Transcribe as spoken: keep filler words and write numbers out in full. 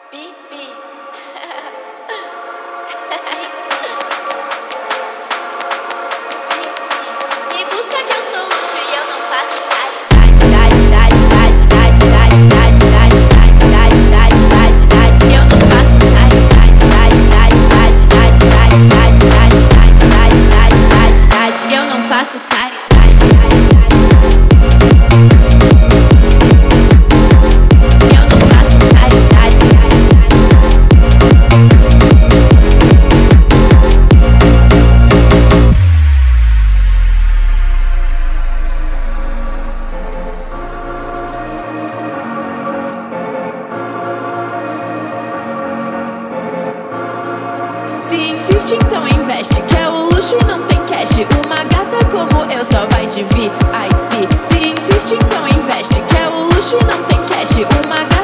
Bibi. Me busca que eu sou luxo e eu não faço caridade. Eu não faço caridade. Eu não faço caridade. Se insiste, então investe. Quer o luxo e não tem cash. Uma gata como eu só vai de V I P. Se insiste, então investe. Quer o luxo e não tem cash. Uma gata